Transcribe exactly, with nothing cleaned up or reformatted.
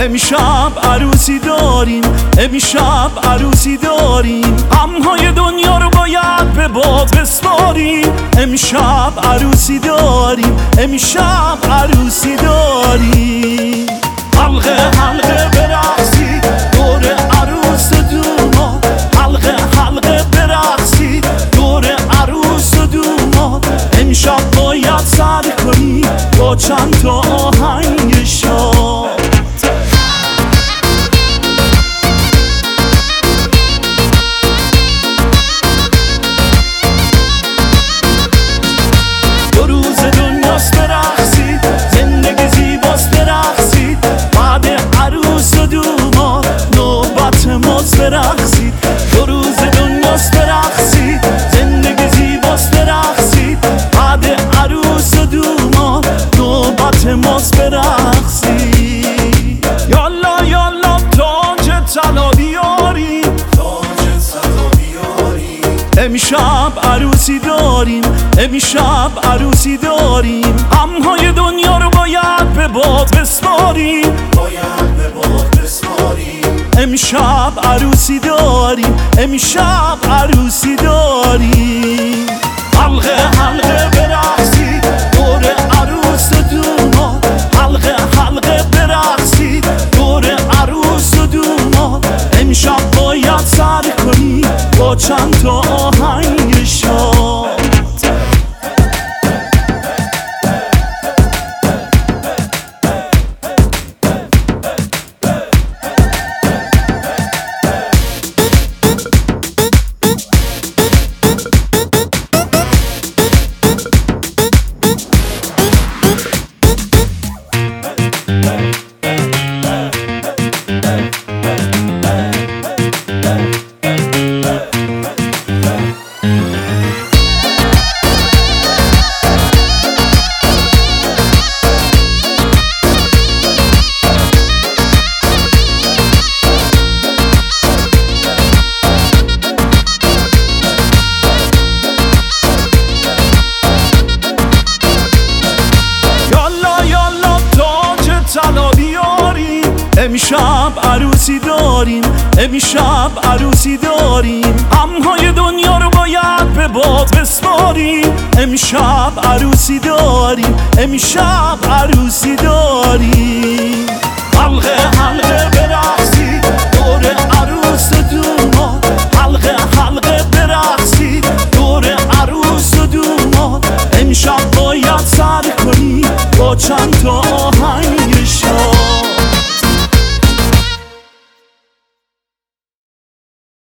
امشب عروسی داریم، امشب عروسی داریم، غمهای دنیا رو باید به باد بسپاریم. امشب عروسی داریم، امشب عروسی داریم. حلقه حلقه برقصید دور عروس و دوماد، حلقه حلقه برقصید دور عروس و دوماد. امشب باید سر کنی با چند تا آهنگ شاد. برقصید دو روز دنیاست، برقصید زندگی زیباست، برقصید بعد عروس و دوما نوبت ماست، برقصید. یالا یالا تاج طلا بیاریم، تاج طلا بیاریم، امشب عروسی داریم، امشب عروسی داریم، غمهای دنیا رو باید به باد بسپاریم، باید به باد بسپاریم. امشب عروسی داریم، امشب عروسی داریم. حلقه حلقه برقصید دور عروس و دوماد، حلقه حلقه برقصید دور عروس و دوماد. امشب باید سر کنی با چند تا آهنگ شاد. امشب عروسی داریم، امشب عروسی داریم، غمهای دنیا رو باید به باد بسپاریم. امشب عروسی داریم، امشب عروسی داریم.